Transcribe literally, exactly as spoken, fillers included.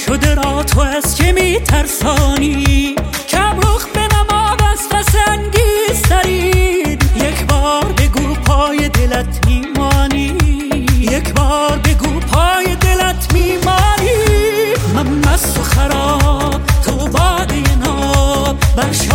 شده را تو از که می ترسانی، کم رخ به نماد از پس‌انگیزترین. یک بار بگو پای دلت میمانی، یک بار بگو پای دلت میمانی. من مست و خراب تو باده ناب بر